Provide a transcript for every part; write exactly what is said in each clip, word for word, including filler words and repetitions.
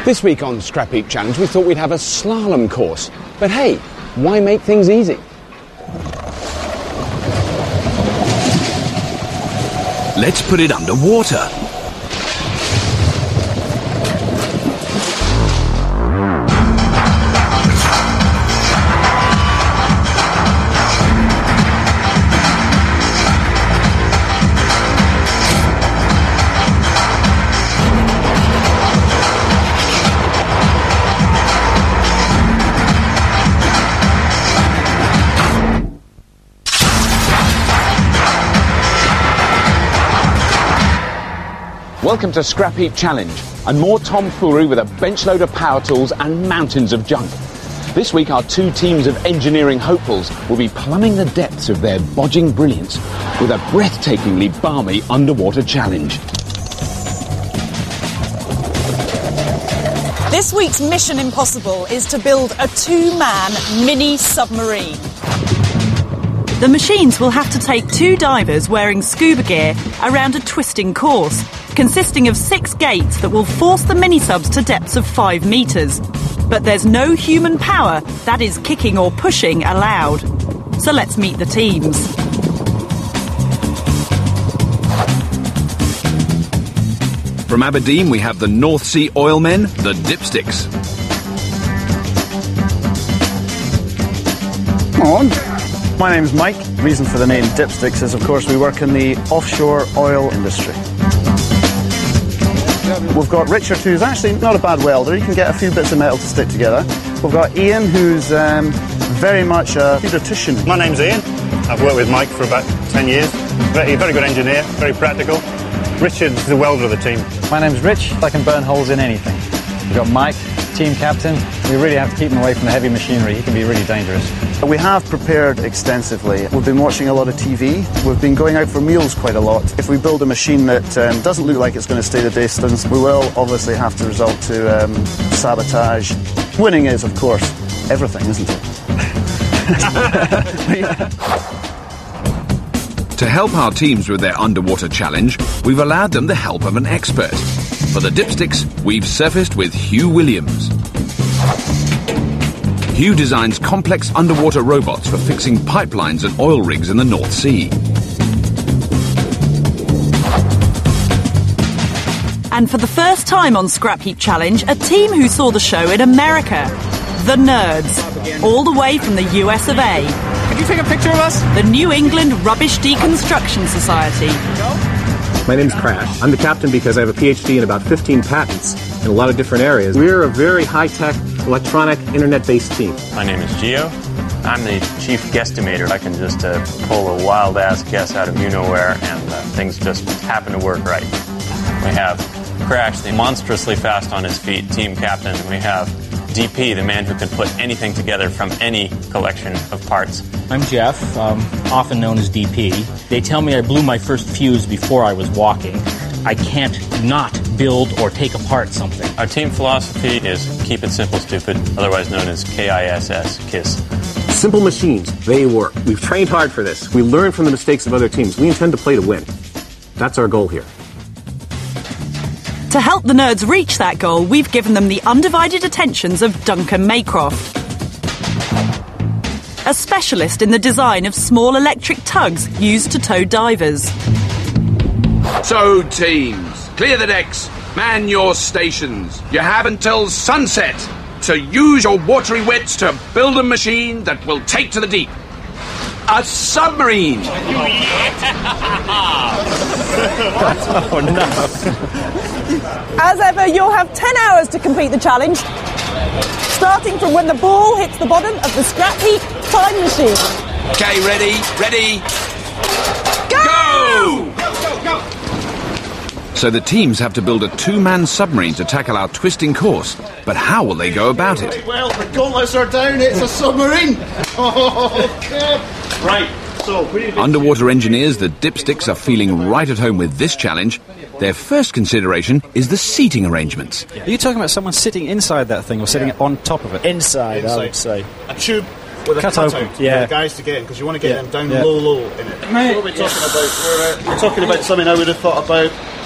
This week on Scrap Heap Challenge, we thought we'd have a slalom course. But hey, why make things easy? Let's put it underwater. Welcome to Scrap Heap Challenge, and more tomfoolery with a bench load of power tools and mountains of junk. This week our two teams of engineering hopefuls will be plumbing the depths of their bodging brilliance with a breathtakingly balmy underwater challenge. This week's Mission Impossible is to build a two-man mini submarine. The machines will have to take two divers wearing scuba gear around a twisting course, consisting of six gates that will force the mini-subs to depths of five metres. But there's no human power, that is kicking or pushing, allowed. So let's meet the teams. From Aberdeen, we have the North Sea Oilmen, the Dipsticks. Come on. My name's Mike. The reason for the name Dipsticks is, of course, we work in the offshore oil industry. We've got Richard, who's actually not a bad welder. He can get a few bits of metal to stick together. We've got Ian, who's um, very much a pediatrician. My name's Ian. I've worked with Mike for about ten years. Very, very good engineer, very practical. Richard's the welder of the team. My name's Rich. I can burn holes in anything. We've got Mike, team captain. We really have to keep him away from the heavy machinery. He can be really dangerous. We have prepared extensively. We've been watching a lot of T V. We've been going out for meals quite a lot. If we build a machine that um, doesn't look like it's going to stay the distance, we will obviously have to resort to um, sabotage. Winning is, of course, everything, isn't it? To help our teams with their underwater challenge, we've allowed them the help of an expert. For the Dipsticks, we've surfaced with Hugh Williams. Hugh designs complex underwater robots for fixing pipelines and oil rigs in the North Sea. And for the first time on Scrap Heap Challenge, a team who saw the show in America. The Nerds, all the way from the U S of A. Could you take a picture of us? The New England Rubbish Deconstruction Society. My name's Crash. I'm the captain because I have a P H D in about fifteen patents in a lot of different areas. We're a very high-tech, electronic, internet-based team. My name is Gio. I'm the chief guesstimator. I can just uh, pull a wild-ass guess out of you-know-where, and uh, things just happen to work right. We have Crash, the monstrously fast on his feet team captain. We have D P, the man who can put anything together from any collection of parts. I'm Jeff, um, often known as D P. They tell me I blew my first fuse before I was walking. I can't not build or take apart something. Our team philosophy is keep it simple, stupid, otherwise known as K I S S, KISS. Simple machines, they work. We've trained hard for this. We learn from the mistakes of other teams. We intend to play to win. That's our goal here. To help the Nerds reach that goal, we've given them the undivided attentions of Duncan Maycroft, a specialist in the design of small electric tugs used to tow divers. So, teams, clear the decks, man your stations. You have until sunset to use your watery wits to build a machine that will take to the deep. A submarine! Oh, no. As ever, you'll have ten hours to complete the challenge, starting from when the ball hits the bottom of the Scrap Heap time machine. Okay, ready, ready, go! go! Go, go, go! So the teams have to build a two-man submarine to tackle our twisting course. But how will they go about it? Right, well, the gauntlets are down, it's a submarine! Oh, God! Right, so... Underwater engineers, the Dipsticks, are feeling right at home with this challenge. Their first consideration is the seating arrangements. Are you talking about someone sitting inside that thing or sitting yeah. on top of it? Inside, Inside. I would say. A tube with a cut cutout open, for yeah. the guys to get in, because you want to get yeah. them down yeah. low, low in it. Right. What are we talking yeah. about? We're, uh, we're talking about something I would have thought about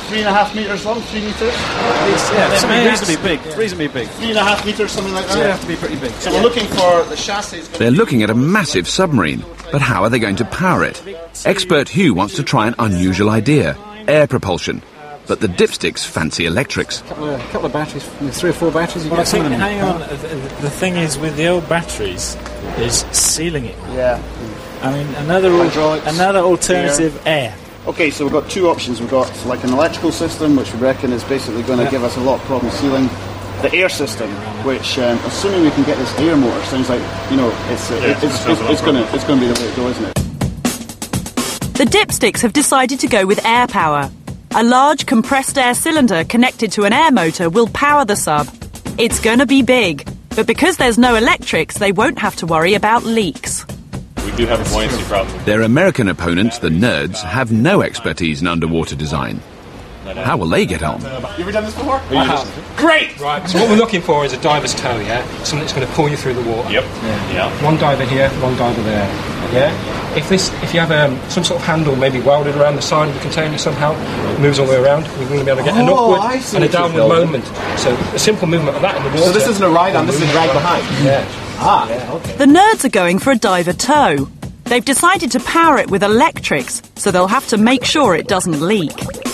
three and a half metres long, three metres. It's, yeah, it's reasonably big. Yeah. Reasonably big. Three and a half metres, something like that. So they have to be pretty big. So we're looking for the chassis. They're looking at a massive submarine, but how are they going to power it? Expert Hugh wants to try an unusual idea: air propulsion. But the dipsticks fancy electrics. A couple of, couple of batteries, three or four batteries. You well, get I think, some hang on, the thing is with the old batteries is sealing it. Yeah. I mean, another al- another alternative air. air. Okay, so we've got two options. We've got like an electrical system, which we reckon is basically going to yeah. give us a lot of problem sealing. The air system, which, um, assuming we can get this air motor, sounds like, you know, it's uh, yeah, it's, it's, it's, it's going to it's going to be the way to go, isn't it? The dipsticks have decided to go with air power. A large compressed air cylinder connected to an air motor will power the sub. It's going to be big, but because there's no electrics, they won't have to worry about leaks. We do have a buoyancy problem. Their American opponents, the nerds, have no expertise in underwater design. How will they get on? You ever done this before? I have. Great! Right, so what we're looking for is a diver's toe, yeah? Something that's going to pull you through the water. Yep. Yeah. yeah. One diver here, one diver there. Yeah? If this, if you have um, some sort of handle maybe welded around the side of the container somehow, it moves all the way around, we're going to be able to get an oh, upward and a downward movement. So a simple movement of that in the water. So this isn't a ride on, this is a drag behind? Yeah. Ah, yeah, okay. The nerds are going for a diver toe. They've decided to power it with electrics, so they'll have to make sure it doesn't leak.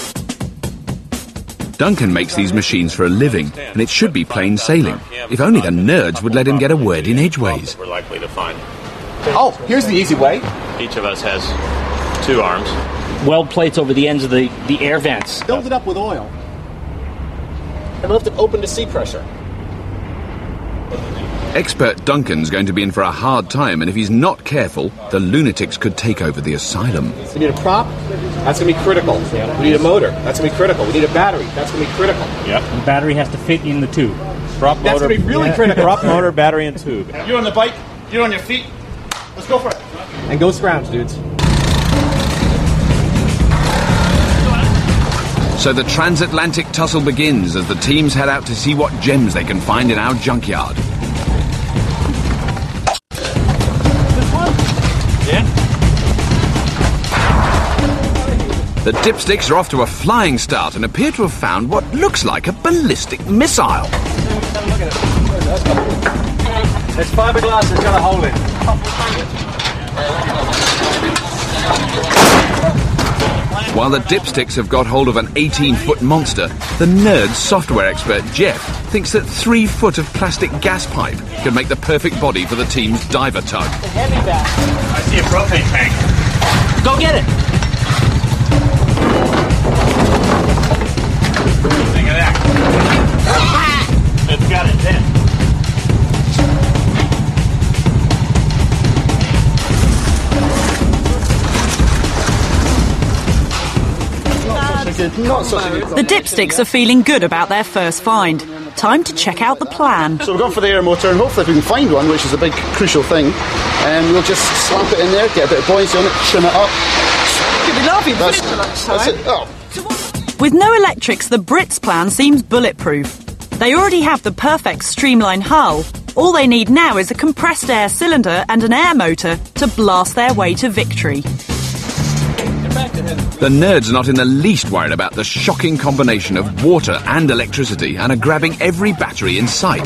Duncan makes these machines for a living, and it should be plain sailing. If only the nerds would let him get a word in edgeways. We're likely to find. Oh, here's the easy way. Each of us has two arms. Weld plates over the ends of the, the air vents. Build it up with oil. And lift it open to sea pressure. Expert Duncan's going to be in for a hard time, and if he's not careful, the lunatics could take over the asylum. We need a prop. That's going to be critical. We need a motor. That's going to be critical. We need a battery. That's going to be critical. Yep. The battery has to fit in the tube. Prop That's motor. going to be really yeah. critical. Prop motor, battery, and tube. You're on the bike. You're on your feet. Let's go for it. And go scrounge, dudes. So the transatlantic tussle begins as the teams head out to see what gems they can find in our junkyard. The dipsticks are off to a flying start and appear to have found what looks like a ballistic missile. It's fiberglass, it's got a hole in. While the dipsticks have got hold of an eighteen-foot monster, the nerd's software expert Jeff thinks that three foot of plastic gas pipe could make the perfect body for the team's diver tug. I see a propane tank. Go get it! Think of that. It's got it then. The dipsticks are feeling good about their first find. Time to check out the plan. So we're going for the air motor, and hopefully if we can find one, which is a big crucial thing, and we'll just slap it in there, get a bit of buoyancy on it, trim it up. Could be lovely. That's, that's it. Oh. With no electrics, the Brits' plan seems bulletproof. They already have the perfect streamlined hull. All they need now is a compressed air cylinder and an air motor to blast their way to victory. The nerds are not in the least worried about the shocking combination of water and electricity and are grabbing every battery in sight.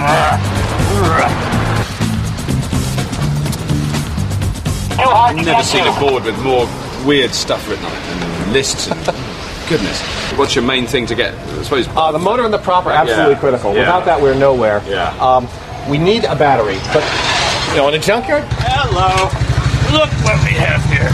I've never seen a board with more weird stuff written on it and lists and goodness. What's your main thing to get? I suppose uh, the motor and the prop are absolutely yeah. critical. Yeah. Without that, we're nowhere. Yeah. Um, we need a battery, but you know, in a junkyard. Hello. Look what we have here.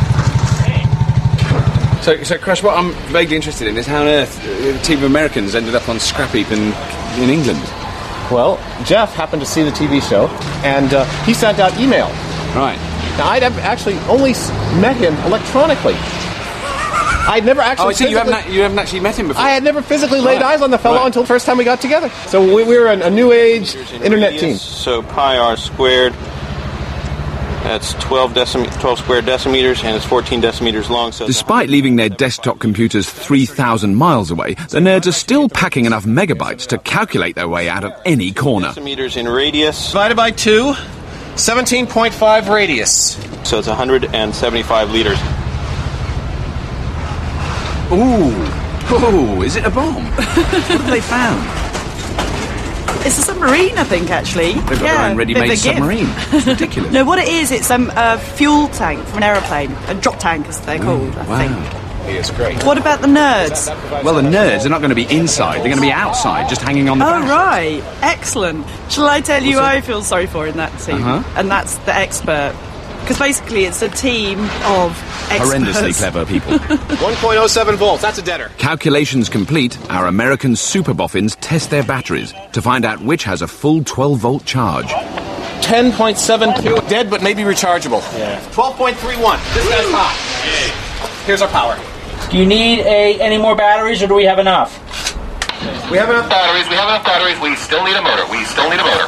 So, so Crash, what I'm vaguely interested in is how on earth a team of Americans ended up on Scrap Heap in, in England. Well, Jeff happened to see the T V show, and uh, he sent out email. Right. Now, I'd actually only met him electronically. I'd never actually. Oh, I see. You haven't, you haven't actually met him before. I had never physically laid right. eyes on the fellow right. until the first time we got together. So we, we were a, a new age internet team. So pi r squared. That's twelve, decim- twelve square decimeters, and it's fourteen decimeters long. So despite leaving their desktop computers three thousand miles away, the nerds are still packing enough megabytes to calculate their way out of any corner. Decimeters in radius. Divided by two, seventeen point five radius. So it's one hundred seventy-five liters. Ooh, Oh, is it a bomb? What have they found? It's a submarine, I think, actually. They've got yeah, their own ready-made bit of a gift. submarine. It's ridiculous. No, what it is, it's um, a fuel tank from an aeroplane. A drop tank, as they're called, I Wow. think. It's great. What about the nerds? Well, the nerds are not going to be inside. They're going to be outside, just hanging on the Oh, back. right. Excellent. Shall I tell you who What's I feel sorry for in that team? Uh-huh. And that's the expert. Because basically it's a team of experts. Horrendously clever people. one point oh seven volts, that's a deader. Calculations complete, our American super boffins test their batteries to find out which has a full twelve volt charge. ten point seven two, dead but maybe rechargeable. Yeah. twelve point three one, this guy's hot. Here's our power. Do you need a any more batteries, or do we have enough? We have enough batteries, we have enough batteries, we still need a motor, we still need a motor.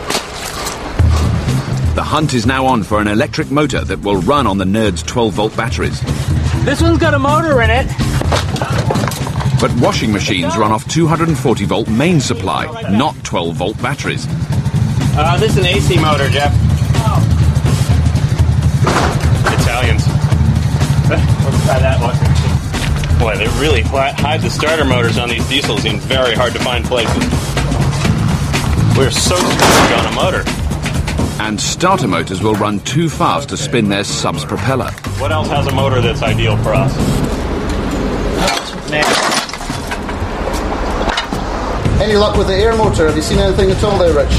The hunt is now on for an electric motor that will run on the Nerds twelve volt batteries. This one's got a motor in it. But washing machines run off two hundred forty volt main supply, not twelve volt batteries. Uh, this is an A C motor, Jeff. Italians. Let's try that one. Boy, they really hi- hide the starter motors on these diesels in very hard to find places. We're so stuck on a motor. And starter motors will run too fast to spin their sub's propeller. What else has a motor that's ideal for us? Any luck with the air motor? Have you seen anything at all there, Rich?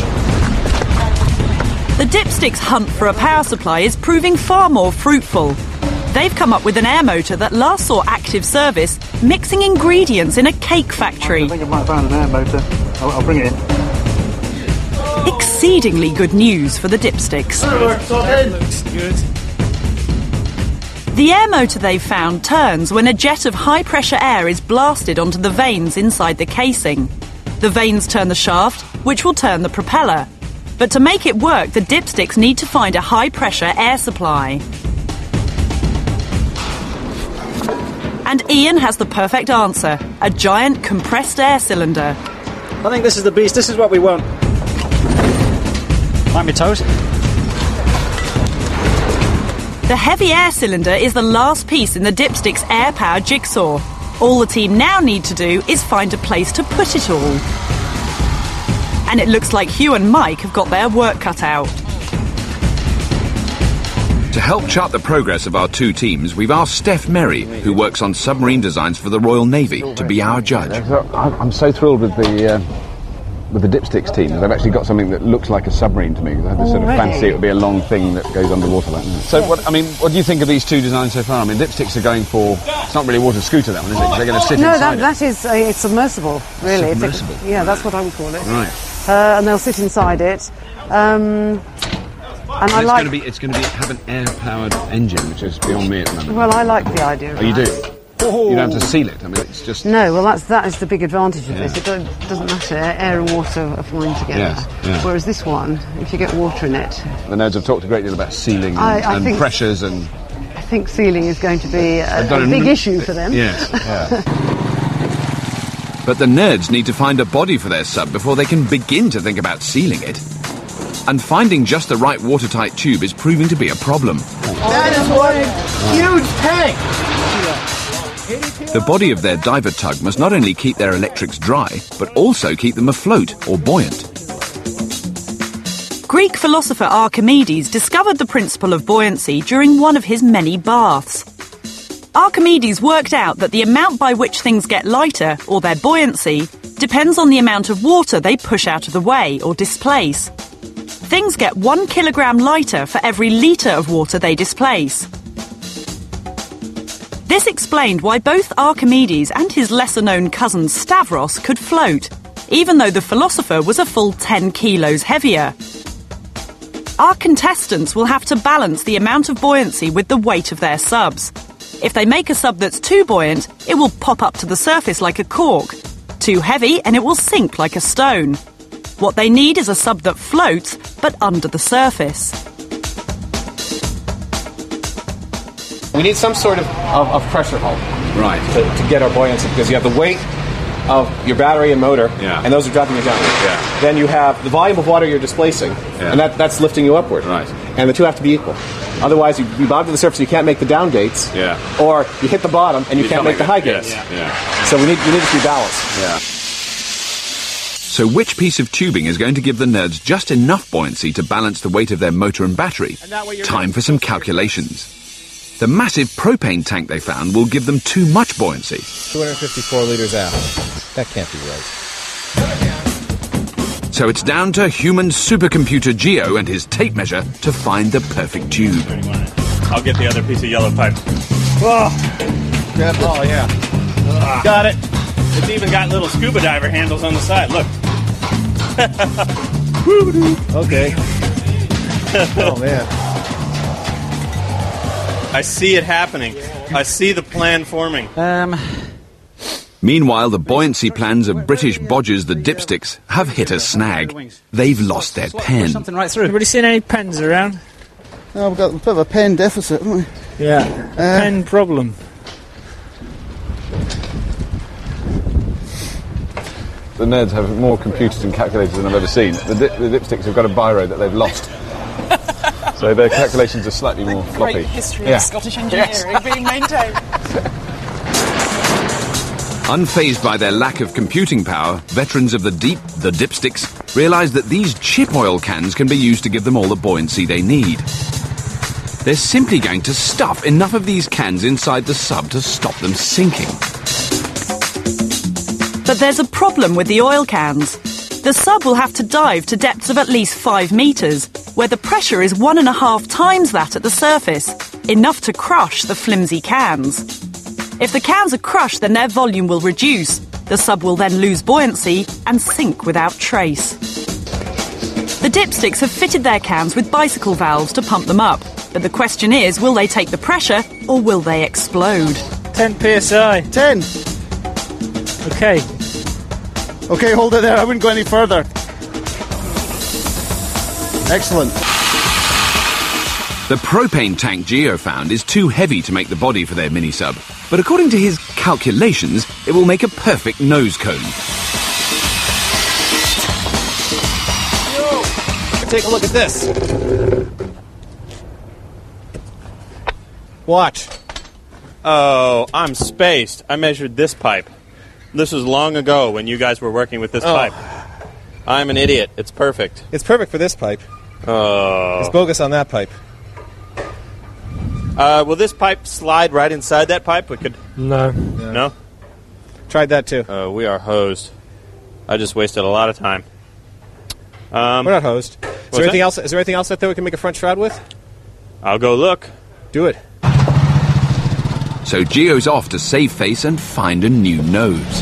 The Dipsticks' hunt for a power supply is proving far more fruitful. They've come up with an air motor that last saw active service mixing ingredients in a cake factory. I think I might have found an air motor. I'll, I'll bring it in. Exceedingly good news for the Dipsticks. Looks good. The air motor they've found turns when a jet of high-pressure air is blasted onto the vanes inside the casing. The vanes turn the shaft, which will turn the propeller. But to make it work, the Dipsticks need to find a high-pressure air supply. And Ian has the perfect answer, a giant compressed air cylinder. I think this is the beast. This is what we want. Might be toast. The heavy air cylinder is the last piece in the Dipsticks' air-power jigsaw. All the team now need to do is find a place to put it all. And it looks like Hugh and Mike have got their work cut out. To help chart the progress of our two teams, we've asked Steph Merry, who works on submarine designs for the Royal Navy, to be our judge. I'm so thrilled with the uh, with the Dipsticks team. They've actually got something that looks like a submarine to me. I had this sort of Already? fancy it would be a long thing that goes underwater like that. So, what I mean, what do you think of these two designs so far? I mean, Dipsticks are going for, it's not really a water scooter, that one, is it? 'Cause they're going to sit No, inside that, that is uh, it's submersible, really. It's a- Submersible? yeah, that's what I would call it. Right. Uh, and they'll sit inside it. Um, and And I it's like. going to be, it's going to be have an air-powered engine, which is beyond me at the moment. Well, I like the idea. Of Oh, you that. do? You don't have to seal it. I mean, it's just... No, well, that's that is the big advantage of Yeah. this. It don't, doesn't matter. Air and water are flying together. Yes, yeah. Whereas this one, if you get water in it, The nerds have talked a great deal about sealing and, I- I and think- pressures and... I think sealing is going to be a, They've got a a big n- issue for them. Yes, yeah. But the nerds need to find a body for their sub before they can begin to think about sealing it. And finding just the right watertight tube is proving to be a problem. That is one huge tank! The body of their diver tug must not only keep their electrics dry, but also keep them afloat or buoyant. Greek philosopher Archimedes discovered the principle of buoyancy during one of his many baths. Archimedes worked out that the amount by which things get lighter, or their buoyancy, depends on the amount of water they push out of the way or displace. Things get one kilogram lighter for every litre of water they displace. This explained why both Archimedes and his lesser-known cousin Stavros could float, even though the philosopher was a full ten kilos heavier. Our contestants will have to balance the amount of buoyancy with the weight of their subs. If they make a sub that's too buoyant, it will pop up to the surface like a cork. Too heavy, and it will sink like a stone. What they need is a sub that floats, but under the surface. We need some sort of, of, of pressure hull. Right. To, to get our buoyancy, because you have the weight of your battery and motor, Yeah. and those are dropping you down. Yeah. Then you have the volume of water you're displacing, Yeah. and that, that's lifting you upward. Right. and the two have to be equal. Otherwise, you, you bob to the surface, you can't make the down gates, Yeah. or you hit the bottom and you, You can't can't make the high make it. gates. Yes, yeah. So we need, we need it to be balanced. Yeah. So which piece of tubing is going to give the nerds just enough buoyancy to balance the weight of their motor and battery? Time for some calculations. The massive propane tank they found will give them too much buoyancy. two hundred fifty-four litres out. That can't be right. So it's down to human supercomputer Geo and his tape measure to find the perfect tube. I'll get the other piece of yellow pipe. Oh, oh yeah. Ah. Got it. It's even got little scuba diver handles on the side. Look. Okay. Oh, man. I see it happening. I see the plan forming. Um... Meanwhile, the buoyancy plans of British bodgers, the Dipsticks, have hit a snag. They've lost their pen. Something right through. Anybody seen any pens around? No, we've got a bit of a pen deficit, haven't we? Yeah. Uh, pen problem. The nerds have more computers and calculators than I've ever seen. The, dip, the Dipsticks have got a biro that they've lost. So their calculations are slightly more floppy. Great history Yeah. of Scottish engineering Yes. being maintained. Unfazed by their lack of computing power, veterans of the deep, the Dipsticks, realise that these chip oil cans can be used to give them all the buoyancy they need. They're simply going to stuff enough of these cans inside the sub to stop them sinking. But there's a problem with the oil cans. The sub will have to dive to depths of at least five metres, where the pressure is one and a half times that at the surface, enough to crush the flimsy cans. If the cans are crushed, then their volume will reduce. The sub will then lose buoyancy and sink without trace. The Dipsticks have fitted their cans with bicycle valves to pump them up. But the question is, will they take the pressure or will they explode? ten P S I. ten. Okay. Okay, hold it there. I wouldn't go any further. Excellent. The propane tank Geo found is too heavy to make the body for their mini-sub, but according to his calculations, it will make a perfect nose cone. Yo, take a look at this. Watch. Oh, I'm spaced. I measured this pipe. This was long ago when you guys were working with this Oh. pipe. I'm an idiot. It's perfect. It's perfect for this pipe. Oh. It's bogus on that pipe. Uh, will this pipe slide right inside that pipe? We could. No. No? Tried that too. Uh, we are hosed. I just wasted a lot of time. Um, We're not hosed. Is what's there anything that? else? Is there anything else out there we can make a front shroud with? I'll go look. Do it. So Geo's off to save face and find a new nose.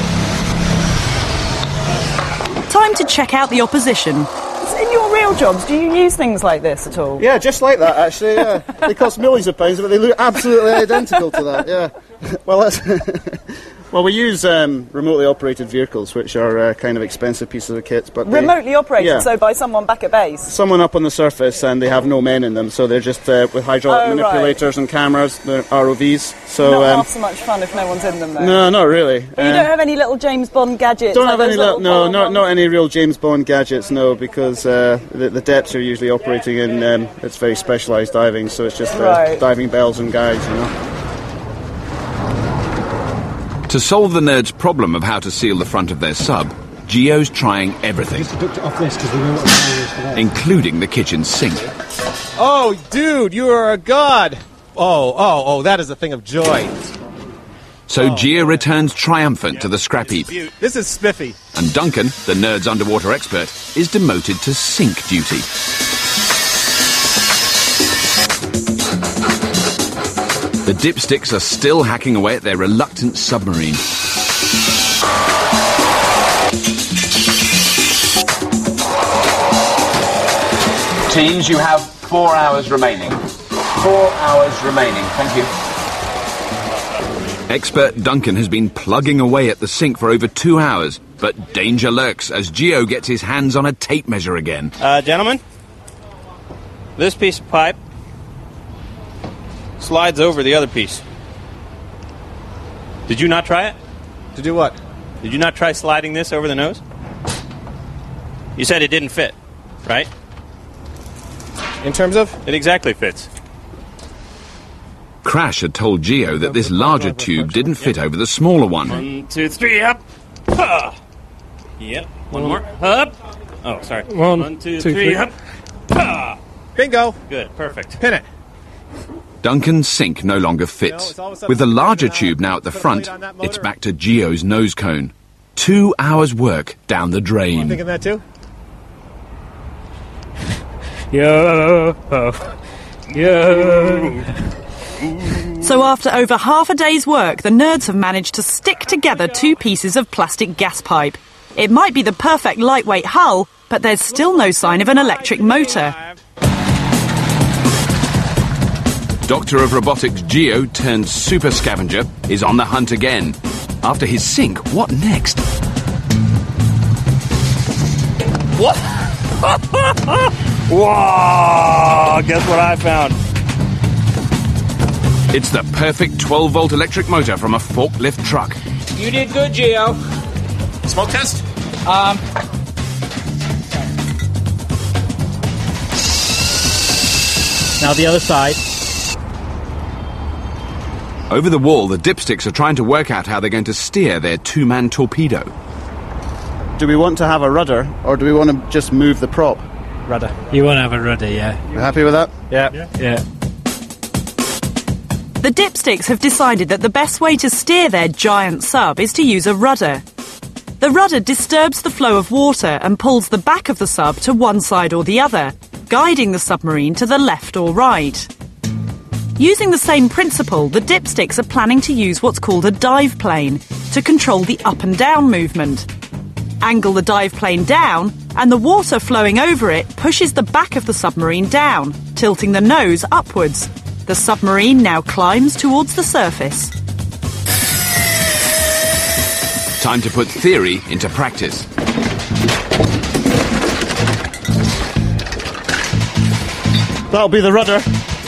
Time to check out the opposition. In your real jobs, do you use things like this at all? Yeah, just like that, actually, yeah. They cost millions of pounds, but they look absolutely identical to that, yeah. Well, that's... Well, we use um, remotely operated vehicles, which are uh, kind of expensive pieces of kit, but they- Remotely operated, yeah. so by someone back at base? Someone up on the surface, and they have no men in them, so they're just uh, with hydraulic Oh, right. manipulators and cameras, they're R O Vs. So Not um, half so much fun if no one's in them, though. no, not really. But you Um, don't have any little James Bond gadgets? Don't like have those any, little li- no, ball not ones? not any real James Bond gadgets, no, because uh, the, the depths are usually operating in um, it's very specialised diving, so it's just uh, Right. diving bells and guides, you know. To solve the nerds' problem of how to seal the front of their sub, Geo's trying everything, including the kitchen sink. Oh, dude, you are a god. Oh, oh, oh, that is a thing of joy. So Geo returns triumphant to the scrap heap, This is spiffy. and Duncan, the nerds' underwater expert, is demoted to sink duty. The Dipsticks are still hacking away at their reluctant submarine. Teams, you have four hours remaining. Four hours remaining. Thank you. Expert Duncan has been plugging away at the sink for over two hours, but danger lurks as Geo gets his hands on a tape measure again. Uh, gentlemen, this piece of pipe slides over the other piece. Did you not try it? To do what? Did you not try sliding this over the nose? You said it didn't fit, right? In terms of? It exactly fits. Crash had told Geo that this larger tube didn't fit over the smaller one. One, two, three, up. Ah. Yep. One more. Up. Oh, sorry. One, One two, two, three, three. up. Ah. Bingo. Good. Perfect. Pin it. Duncan's sink no longer fits. With the larger tube now at the front, it's back to Geo's nose cone. Two hours' work down the drain. Thinking that too? Yo, oh, yo. So after over half a day's work, the nerds have managed to stick together two pieces of plastic gas pipe. It might be the perfect lightweight hull, but there's still no sign of an electric motor. Doctor of Robotics Geo turned super scavenger is on the hunt again. After his sink, what next? What? Whoa! Guess what I found? It's the perfect twelve volt electric motor from a forklift truck. You did good, Geo. Smoke test? Um. Now the other side. Over the wall, the dipsticks are trying to work out how they're going to steer their two-man torpedo. Do we want to have a rudder, or do we want to just move the prop? Rudder. You want to have a rudder, yeah. You happy with that? Yeah. Yeah. yeah. The dipsticks have decided that the best way to steer their giant sub is to use a rudder. The rudder disturbs the flow of water and pulls the back of the sub to one side or the other, guiding the submarine to the left or right. Using the same principle, the dipsticks are planning to use what's called a dive plane to control the up and down movement. Angle the dive plane down, and the water flowing over it pushes the back of the submarine down, tilting the nose upwards. The submarine now climbs towards the surface. Time to put theory into practice. That'll be the rudder.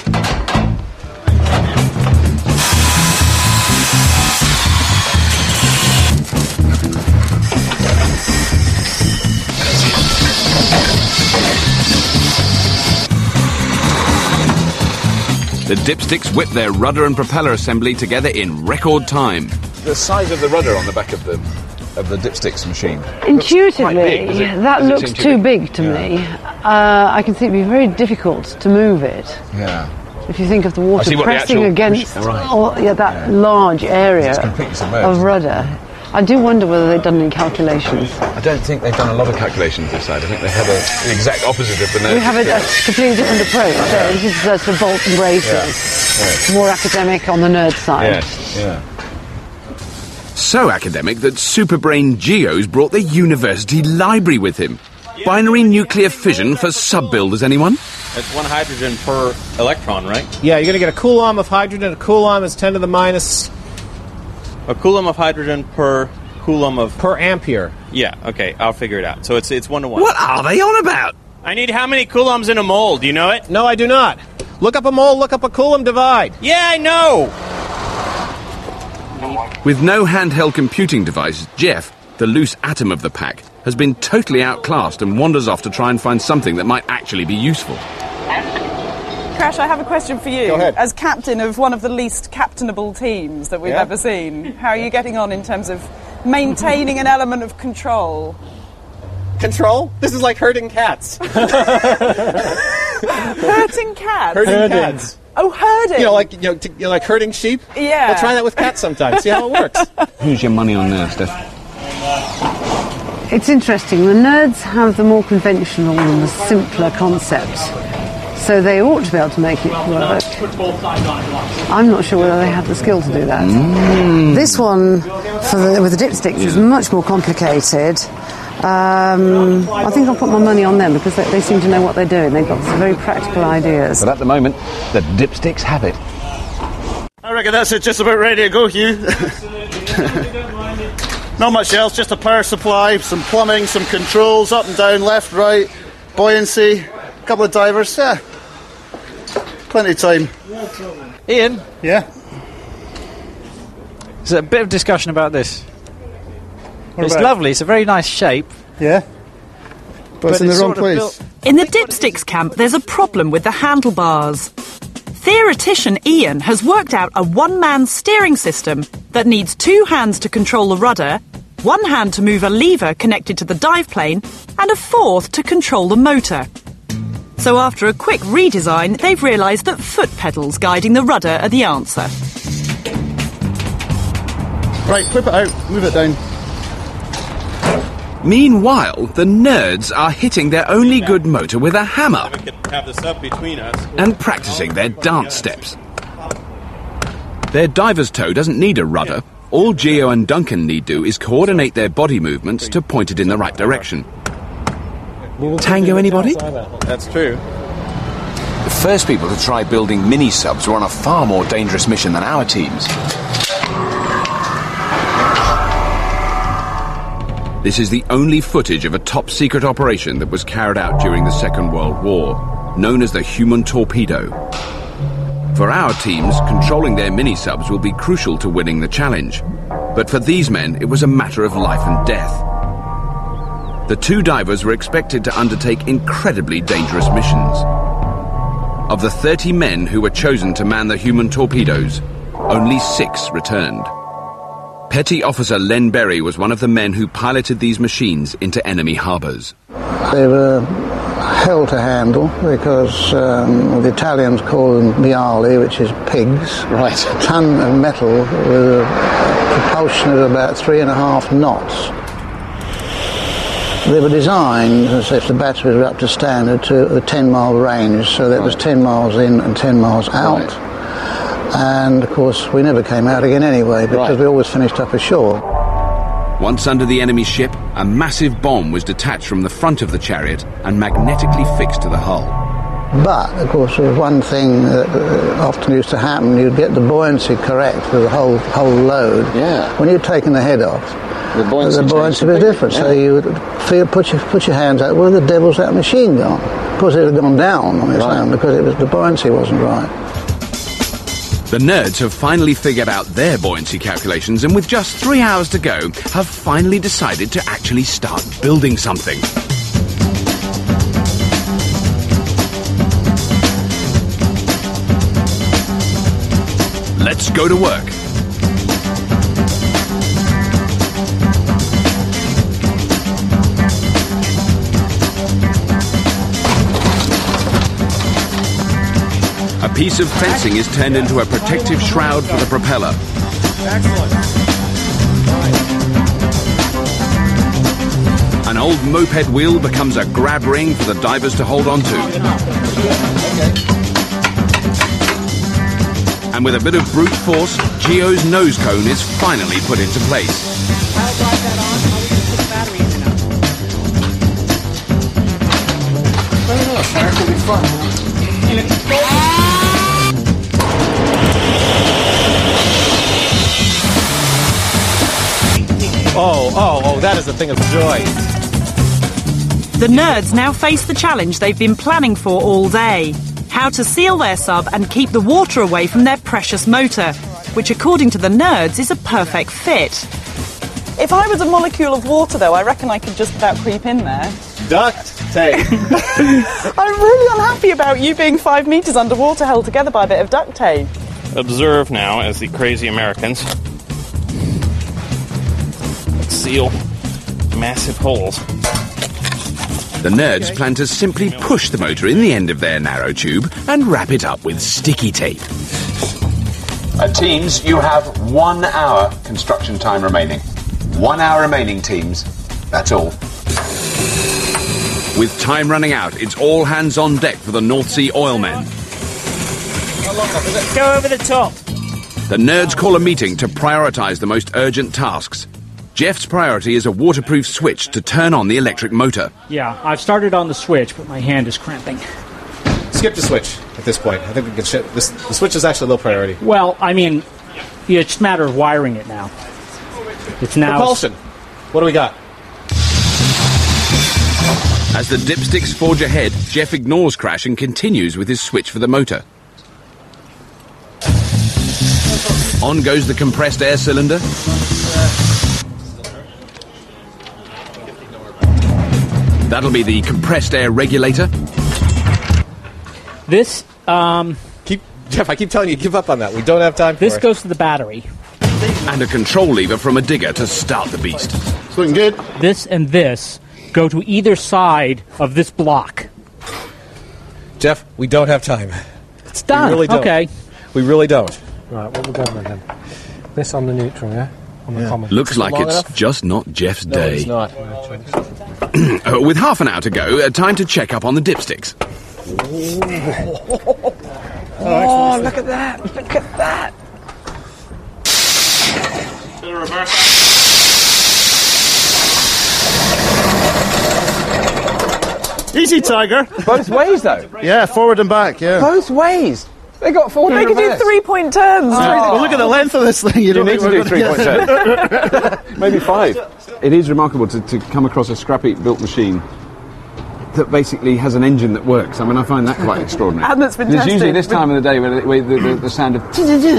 The dipsticks whip their rudder and propeller assembly together in record time. The size of the rudder on the back of the of the dipsticks machine. Intuitively, big, does it- that does it looks seem too too big? big, to Yeah. me. Uh, I can see it'd be very difficult to move it. Yeah. If you think of the I water see what the pressing actual- against Right. oh, yeah, that large area It's completely submerged. of rudder. I do wonder whether they've done any calculations. I don't think they've done a lot of calculations this side. I think they have a, the exact opposite of the nerve. We have a, a completely different approach. So this is uh, sort of bolt and braces. Yes. More academic on the nerd side. Yes, yeah. So academic that Superbrain Geo's brought the university library with him. Binary nuclear fission for sub-builders, anyone? That's one hydrogen per electron, right? Yeah, you're going to get a coulomb of hydrogen. A coulomb is ten to the minus... A coulomb of hydrogen per coulomb of... Per ampere. Yeah, okay, I'll figure it out. So it's it's one to one. What are they on about? I need how many coulombs in a mole? Do you know it? No, I do not. Look up a mole, look up a coulomb divide. Yeah, I know! With no handheld computing device, Jeff, the loose atom of the pack, has been totally outclassed and wanders off to try and find something that might actually be useful. Crash, I have a question for you. Go ahead. As captain of one of the least captainable teams that we've Yeah. ever seen, how are you getting on in terms of maintaining an element of control? Control? This is like herding cats. Hurting cats? Herding cats. Oh, herding! You know, like you know, t- you know, like herding sheep. Yeah. We'll try that with cats sometime. See how it works. Who's your money on there, Steph? It's interesting. The nerds have the more conventional and the simpler concepts. So they ought to be able to make it work. I'm not sure whether they have the skill to do that. Mm. This one, for the, with the dipsticks, is much more complicated. Um, I think I'll put my money on them because they, they seem to know what they're doing. They've got some very practical ideas. But at the moment, the dipsticks have it. I reckon that's it, just about ready to go, Hugh. Not much else, just a power supply, some plumbing, some controls, up and down, left, right, buoyancy, a couple of divers, yeah. Plenty of time. Ian? Yeah? There's a bit of discussion about this. What it's about? lovely, it's a very nice shape. Yeah? but it's in the wrong place. In the dipsticks camp, there's a problem with the handlebars. Theoretician Ian has worked out a one-man steering system that needs two hands to control the rudder, one hand to move a lever connected to the dive plane, and a fourth to control the motor. So after a quick redesign, they've realised that foot pedals guiding the rudder are the answer. Right, whip it out, move it down. Meanwhile, the nerds are hitting their only good motor with a hammer We could have this up between us. and practicing their dance steps. Their diver's toe doesn't need a rudder. All Geo and Duncan need do is coordinate their body movements to point it in the right direction. Tango, anybody? That's true. The first people to try building mini-subs were on a far more dangerous mission than our teams. This is the only footage of a top-secret operation that was carried out during the Second World War, known as the Human Torpedo. For our teams, controlling their mini-subs will be crucial to winning the challenge. But for these men, it was a matter of life and death. The two divers were expected to undertake incredibly dangerous missions. Of the thirty men who were chosen to man the Human Torpedoes, only six returned. Petty Officer Len Berry was one of the men who piloted these machines into enemy harbours. They were hell to handle because um, the Italians call them biali, which is pigs. Right. A ton of metal with a propulsion of about three and a half knots. They were designed, as if the batteries were up to standard, to a ten mile range, so that right. was ten miles in and ten miles out. Right. And, of course, we never came out again anyway, because right. we always finished up ashore. Once under the enemy ship, a massive bomb was detached from the front of the chariot and magnetically fixed to the hull. But, of course, there was one thing that uh, often used to happen. You'd get the buoyancy correct for the whole whole load. Yeah. When you'd taken the head off, the buoyancy, the buoyancy was different. Yeah. So you would feel, put, your, put your hands out, where the devil's that machine gone? Of course, it had gone down on its right. own because it was, the buoyancy wasn't right. The nerds have finally figured out their buoyancy calculations and with just three hours to go, have finally decided to actually start building something. Let's go to work. A piece of fencing is turned into a protective shroud for the propeller. Excellent. An old moped wheel becomes a grab ring for the divers to hold on to. And with a bit of brute force, Geo's nose cone is finally put into place. I'll drive that on. I'll just put the battery in now. I don't know, Shark will be fun. Oh, oh, oh, that is a thing of joy. The nerds now face the challenge they've been planning for all day. How to seal their sub and keep the water away from their precious motor, which according to the nerds is a perfect fit. If I was a molecule of water, though, I reckon I could just about creep in there. Duct tape. I'm really unhappy about you being five metres underwater held together by a bit of duct tape. Observe now as the crazy Americans seal massive holes. The nerds plan to simply push the motor in the end of their narrow tube and wrap it up with sticky tape. Uh, teams, you have one hour construction time remaining. One hour remaining, teams. That's all. With time running out, it's all hands on deck for the North Sea oilmen. Go over the top. The nerds call a meeting to prioritise the most urgent tasks. Jeff's priority is a waterproof switch to turn on the electric motor. Yeah, I've started on the switch, but my hand is cramping. Skip the switch at this point. I think we can sh- this, the switch is actually low priority. Well, I mean, it's just a matter of wiring it now. It's now... Propulsion. What do we got? As the dipsticks forge ahead, Jeff ignores Crash and continues with his switch for the motor. On goes the compressed air cylinder. That'll be the compressed air regulator. This, um... Keep, Jeff, I keep telling you, give up on that. We don't have time for This it. goes to the battery. And a control lever from a digger to start the beast. It's looking good. This and this go to either side of this block. Jeff, we don't have time. It's done. We really don't. Okay. We really don't. Right, what we're going with then? This on the neutral, yeah? On the Yeah. common. Looks like long it's enough? just not Jeff's No, day. it's not. Uh, With half an hour to go, uh, time to check up on the dipsticks. Oh, look at that. Look at that. Easy, Tiger. Both ways, though. Yeah, forward and back, yeah. Both ways. They got forward They and could do reverse. three-point turns. Well, look at the length of this thing. You You don't need think to we're do gonna three-point get- turns. Maybe five. It is remarkable to, to come across a scrap-heat-built machine that basically has an engine that works. I mean, I find that quite extraordinary. And that's There's usually fantastic. this time of the day where the, where the, the, the sound of...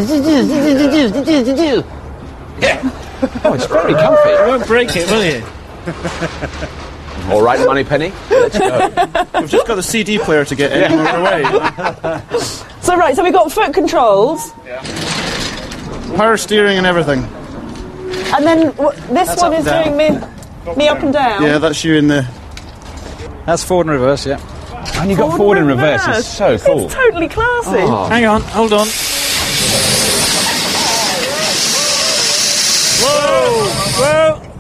Oh, it's very comfy. You won't break it, will you? All right, Moneypenny, let's go. We've just got the C D player to get any more away. So, right, so we've got foot controls. Power steering and everything. And then w- this That's one up is and doing me, me up and down. Yeah, that's you in the... That's forward and reverse, yeah. And you got forward and reverse. It's so cool. It's totally classy. Oh. Hang on, hold on. Whoa! Whoa!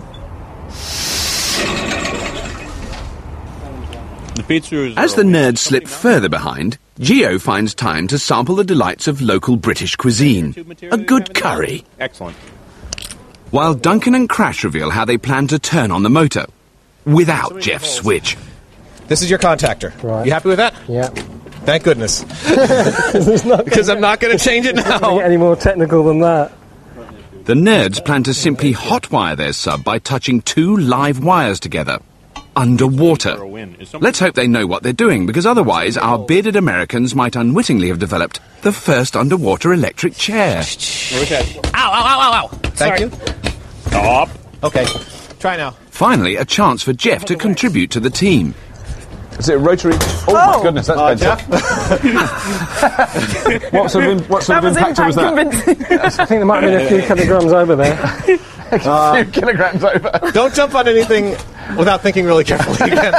As the nerds slip further behind, Geo finds time to sample the delights of local British cuisine. A good curry. Excellent. While Duncan and Crash reveal how they plan to turn on the motor. Without Jeff's switch. This is your contactor. Right. You happy with that? Yeah. Thank goodness. It's not Because I'm not going to change it get now. any more technical than that. The nerds plan to simply hotwire their sub by touching two live wires together. Underwater. Let's hope they know what they're doing, because otherwise our bearded Americans might unwittingly have developed the first underwater electric chair. Ow, ow, ow, ow, ow. Thank Sorry. you. Stop. Okay, try now. Finally, a chance for Jeff to contribute to the team. Is it a rotary? Oh, Oh. my goodness, that's Uh, better. what sort of, im- what sort That of was impactor was that? impact convincing. I think there might have been a few kilograms over there. A few kilograms over. Don't jump on anything without thinking really carefully again.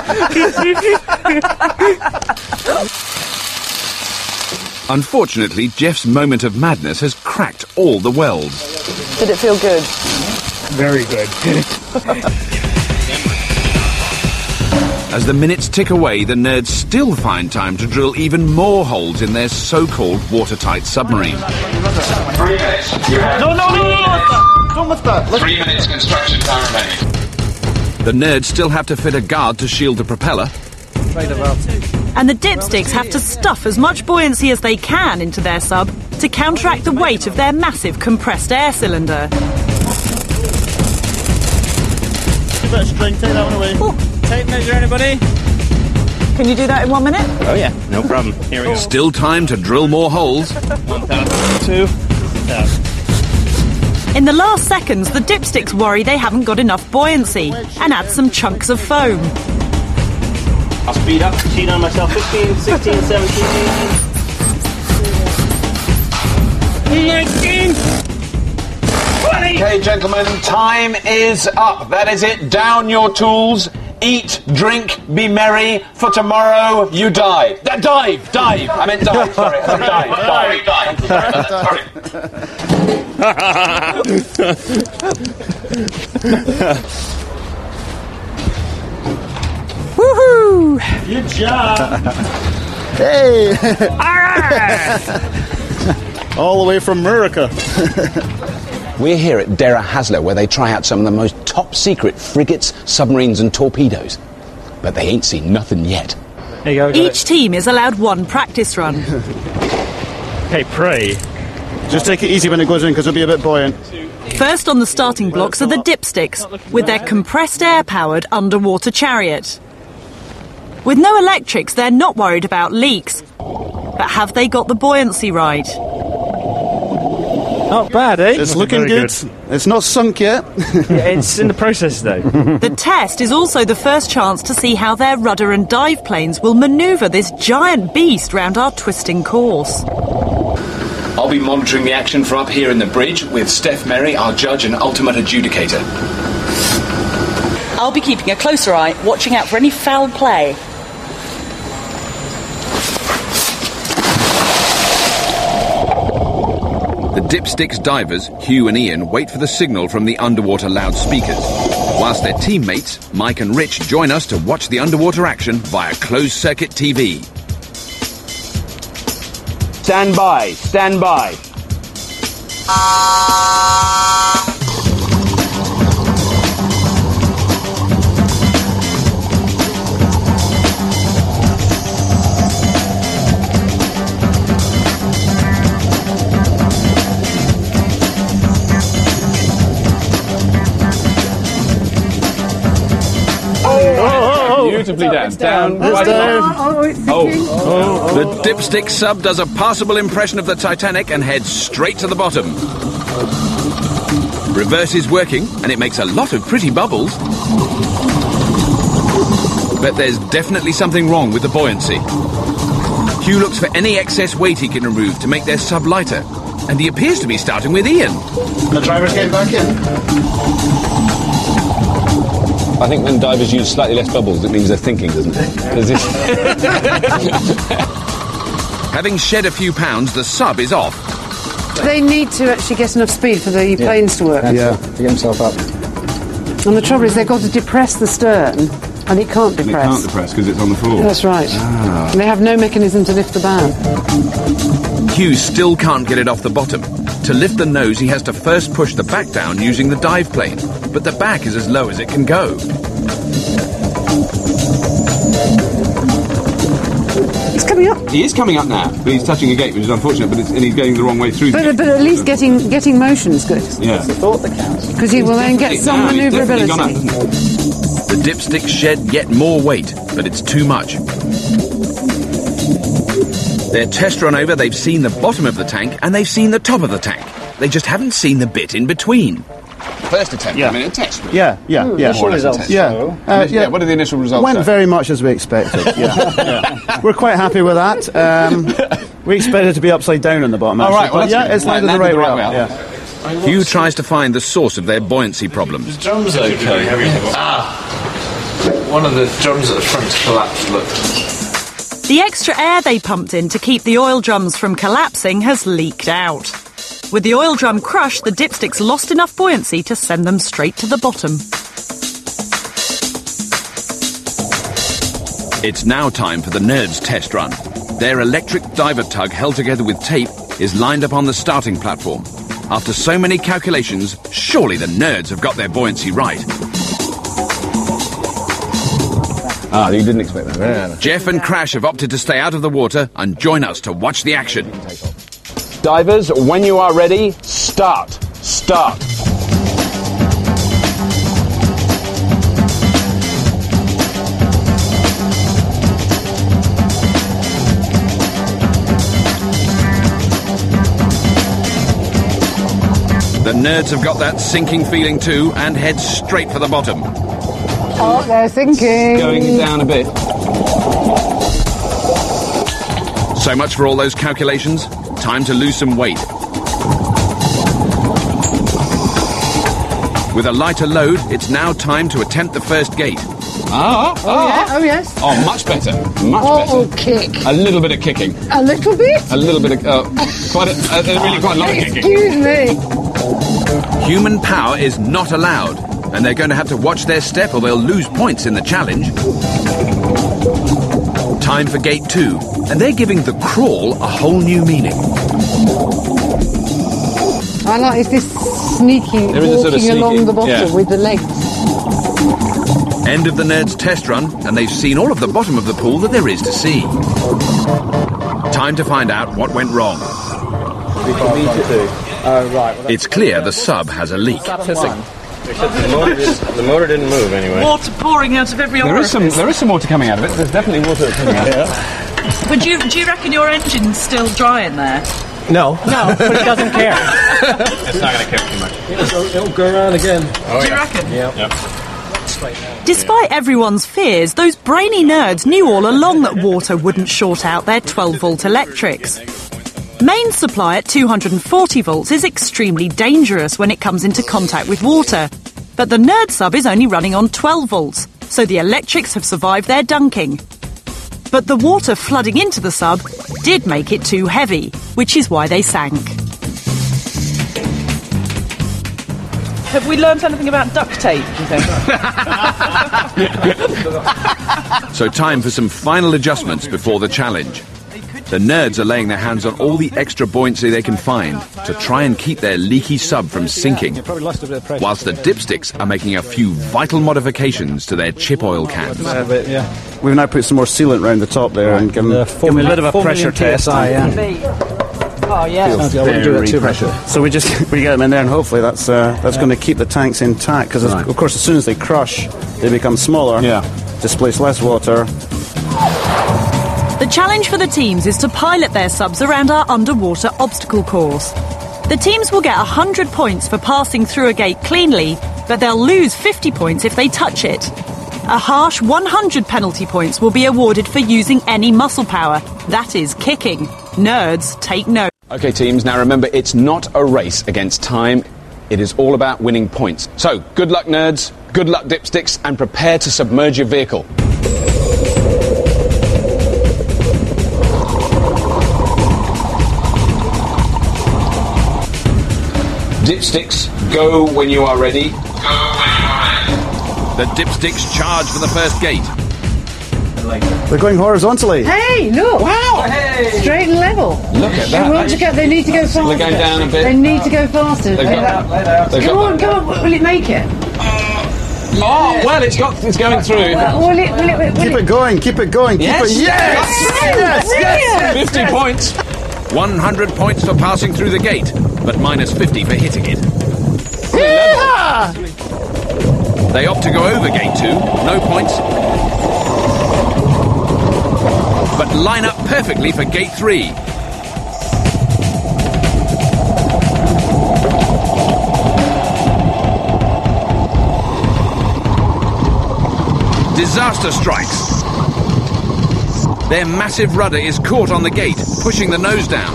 Unfortunately, Jeff's moment of madness has cracked all the welds. Did it feel good? Very good. As the minutes tick away, the nerds still find time to drill even more holes in their so-called watertight submarine. Three minutes. You have No, no, no, no! Don't lift that. Lift three minutes construction time remaining. The nerds still have to fit a guard to shield the propeller. And the dipsticks have to stuff as much buoyancy as they can into their sub to counteract the weight of their massive compressed air cylinder. Give it a string, take that one away. Tape measure, anybody? Can you do that in one minute? Oh, yeah, no problem. Here we go. Still time to drill more holes. one thousand. two thousand. In the last seconds, the dipsticks worry they haven't got enough buoyancy and add some chunks of foam. I'll speed up. Cheat on myself. fifteen, sixteen, seventeen, eighteen. nineteen! twenty! Okay, gentlemen, time is up. That is it. Down your tools. Eat, drink, be merry. For tomorrow, you die. D- dive, dive. I meant dive. Sorry, I meant dive, dive. Woohoo! Good job. Hey! All the way from America. We're here at Dera Hasler, where they try out some of the most top-secret frigates, submarines and torpedoes. But they ain't seen nothing yet. There you go. Each team is allowed one practice run. Hey, pray. Just take it easy when it goes in, because it'll be a bit buoyant. First on the starting blocks are the dipsticks, with their compressed air-powered underwater chariot. With no electrics, they're not worried about leaks. But have they got the buoyancy right? Not bad, eh? It's looking good. good. It's not sunk yet. Yeah, it's in the process, though. The test is also the first chance to see how their rudder and dive planes will manoeuvre this giant beast round our twisting course. I'll be monitoring the action from up here in the bridge with Steph Merry, our judge and ultimate adjudicator. I'll be keeping a closer eye, watching out for any foul play. The Dipsticks divers, Hugh and Ian, wait for the signal from the underwater loudspeakers, whilst their teammates, Mike and Rich, join us to watch the underwater action via closed-circuit T V. Stand by, stand by. Beautifully down. Down. Right down. Oh. Oh. The Dipstick sub does a passable impression of the Titanic and heads straight to the bottom. Reverse is working, and it makes a lot of pretty bubbles. But there's definitely something wrong with the buoyancy. Hugh looks for any excess weight he can remove to make their sub lighter, and he appears to be starting with Ian. The driver's getting back in. I think when divers use slightly less bubbles, it means they're thinking, doesn't it? Having shed a few pounds, the sub is off. They need to actually get enough speed for the yeah. planes to work. Yeah, to get himself up. And the trouble is they've got to depress the stern, and it can't depress. And it can't depress because it's on the floor. That's right. Ah. And they have no mechanism to lift the bow. Hugh still can't get it off the bottom. To lift the nose, he has to first push the back down using the dive plane, but the back is as low as it can go. He's coming up. He is coming up now, but he's touching a gate, which is unfortunate, but it's, and he's going the wrong way through. But, but at least getting getting motion's good. Yeah. It's the thought that counts. Because he will then get some manoeuvrability. The Dipsticks shed yet more weight, but it's too much. Their test run over, they've seen the bottom of the tank and they've seen the top of the tank. They just haven't seen the bit in between. First attempt, yeah. I mean, a test. Really. Yeah, yeah, Ooh, yeah. Initial results. Yeah. Uh, yeah. What are the initial results? Went say? very much as we expected. Yeah. yeah. We're quite happy with that. Um, we expected to be upside down on the bottom. All right, well, yeah, it's landed the right, right way. Up. Yeah. Hugh tries to find the source of their buoyancy problems. The drums okay. Ah, one of the drums at the front collapsed. Look. The extra air they pumped in to keep the oil drums from collapsing has leaked out. With the oil drum crushed, the Dipsticks lost enough buoyancy to send them straight to the bottom. It's now time for the Nerds test run. Their electric diver tug, held together with tape, is lined up on the starting platform. After so many calculations, surely the Nerds have got their buoyancy right. Ah, you didn't expect that. Yeah. Jeff and Crash have opted to stay out of the water and join us to watch the action. Divers, when you are ready, start. Start. The Nerds have got that sinking feeling too and head straight for the bottom. Oh, they're sinking. Going down a bit. So much for all those calculations. Time to lose some weight. With a lighter load, it's now time to attempt the first gate. Ah, oh, oh yeah, oh yes. Oh, much better, much oh, better. Kick. A little bit of kicking. A little bit? A little bit of, uh, quite a, uh, really quite a lot of kicking. Excuse me. Human power is not allowed, and they're going to have to watch their step or they'll lose points in the challenge. Time for gate two, and they're giving the crawl a whole new meaning. I like is this sneaky there is walking a sort of sneaky, along the bottom yeah. with the legs. End of the Nerds test run, and they've seen all of the bottom of the pool that there is to see. Time to find out what went wrong. Oh, right. Well, it's clear the sub has a leak. The motor, did, the motor didn't move anyway. Water pouring out of every there orifice. is some There is some water coming out of it. There's definitely water coming out. Yeah. But do you, do you reckon your engine's still dry in there? No. No, but it doesn't care. It's not going to care too much. It'll, it'll go around again. Oh, Do you yeah. reckon? Yeah. Yep. Despite everyone's fears, those brainy nerds knew all along that water wouldn't short out their twelve volt electrics. Mains supply at two hundred forty volts is extremely dangerous when it comes into contact with water. But the Nerd sub is only running on twelve volts, so the electrics have survived their dunking. But the water flooding into the sub did make it too heavy, which is why they sank. Have we learnt anything about duct tape, do you think? So time for some final adjustments before the challenge. The nerds are laying their hands on all the extra buoyancy they can find to try and keep their leaky sub from sinking, whilst the dipsticks are making a few vital modifications to their chip oil cans. We've now put some more sealant round the top there and given, The given a bit of a pressure test. Oh, yeah. Very pressure. So we just we get them in there, and hopefully that's uh, that's going to keep the tanks intact. Because Right. of course, as soon as they crush, they become smaller. Yeah. Displace less water. The challenge for the teams is to pilot their subs around our underwater obstacle course. The teams will get one hundred points for passing through a gate cleanly, but they'll lose fifty points if they touch it. A harsh one hundred penalty points will be awarded for using any muscle power, that is, kicking. Nerds, take note. Okay, teams, now remember, it's not a race against time. It is all about winning points. So, good luck, nerds, good luck, dipsticks, and prepare to submerge your vehicle. Dipsticks, go when you are ready. The dipsticks charge for the first gate. They're going horizontally. Hey, look! Wow! Hey. Straight and level. Look at They, that. want to go, they need to go faster. They're going down a bit. They need to go faster. They've got- they've come got on, come on. Will it make it? Oh, well, it's got, it's going through. Well, will it, will it, will Keep it? it going, keep it going, keep Yes. it. Yes! Yes! Yes! fifty points. one hundred points for passing through the gate, but minus fifty for hitting it. Yeah! They opt to go over gate two, no points. But line up perfectly for gate three. Disaster strikes. Their massive rudder is caught on the gate, pushing the nose down.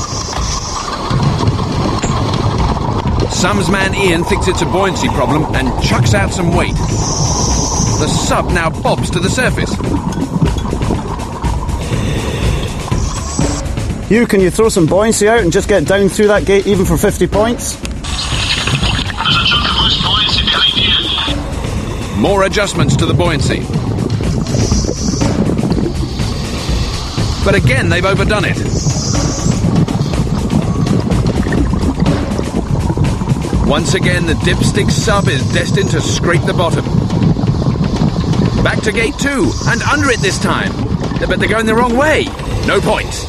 Sums man Ian thinks it's a buoyancy problem and chucks out some weight. The sub now bobs to the surface. Hugh, can you throw some buoyancy out and just get down through that gate even for fifty points? More adjustments to the buoyancy. But again, they've overdone it. Once again, the dipstick sub is destined to scrape the bottom. Back to gate two, and under it this time. But they're going the wrong way. No points.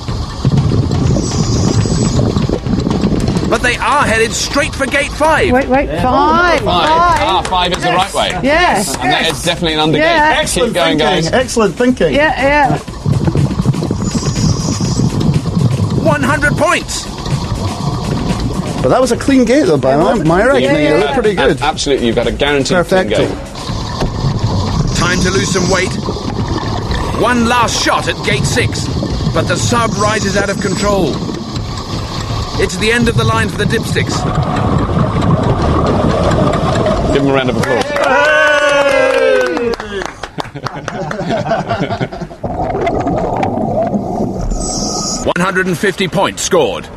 But they are headed straight for gate five. Wait, wait, five. Five. Ah, five is the right way. Yes. And that is definitely an undergate. Yeah. Keep going, guys. Excellent thinking. Yeah, yeah. one hundred points. But that was a clean gate, though, by my, my reckoning. yeah, It looked pretty good. Absolutely, you've got a guaranteed clean Perfecto. gate. Time to lose some weight. One last shot at gate six, but the sub rises out of control. It's the end of the line for the dipsticks. Give them a round of applause. one hundred fifty points scored.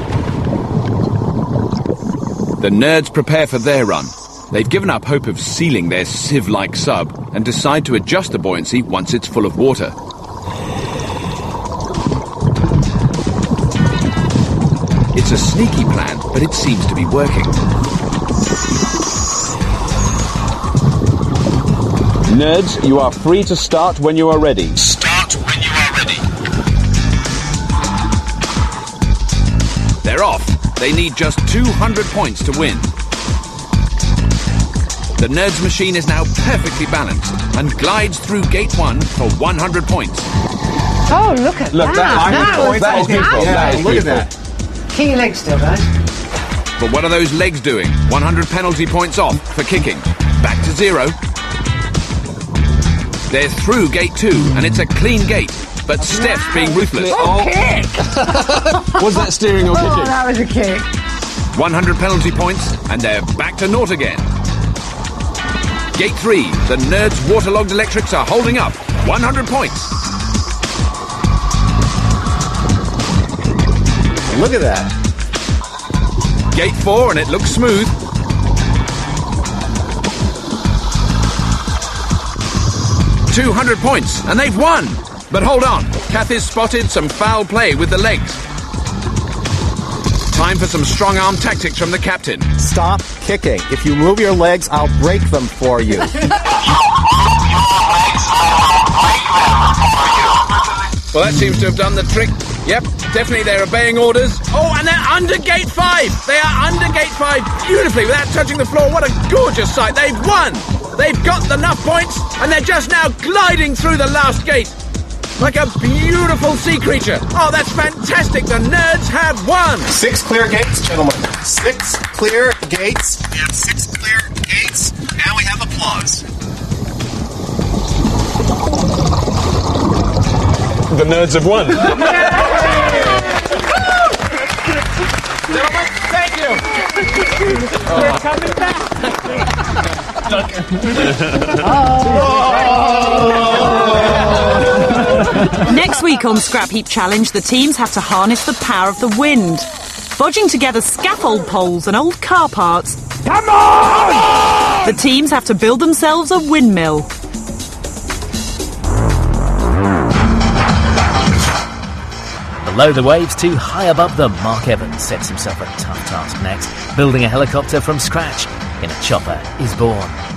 The nerds prepare for their run. They've given up hope of sealing their sieve-like sub and decide to adjust the buoyancy once it's full of water. It's a sneaky plan, but it seems to be working. Nerds, you are free to start when you are ready. Start when you are ready. They're off. They need just two hundred points to win. The Nerds machine is now perfectly balanced and glides through gate one for one hundred points. Oh, look at Look, that. that is beautiful. That is beautiful. That is Look at beautiful. that. Key legs still, guys. But what are those legs doing? one hundred penalty points off for kicking. Back to zero. They're through gate two, and it's a clean gate. But Steph's being ruthless. Oh, kick! Was that steering or Oh, kicking? that was a kick. one hundred penalty points, and they're back to naught again. Gate three, the Nerds waterlogged electrics are holding up. one hundred points. Look at that. Gate four, and it looks smooth. two hundred points, and they've won. But hold on, Kath has spotted some foul play with the legs. Time for some strong arm tactics from the captain. Stop kicking. If you move your legs, I'll break them for you. Well, that seems to have done the trick. Yep, definitely they're obeying orders. Oh, and they're under gate five. They are under gate five beautifully without touching the floor. What a gorgeous sight. They've won. They've got enough points, and they're just now gliding through the last gate. Like a beautiful sea creature. Oh, that's fantastic. The Nerds have won. Six clear gates, gentlemen. Six clear gates. We have six clear gates. Now we have applause. The Nerds have won. Gentlemen, thank you. We're coming back. Next week on Scrap Heap Challenge, the teams have to harness the power of the wind. Bodging together scaffold poles and old car parts. Come on! The teams have to build themselves a windmill. Below the waves to high above them, Mark Evans sets himself a tough task next. Building a helicopter from scratch in a chopper is born.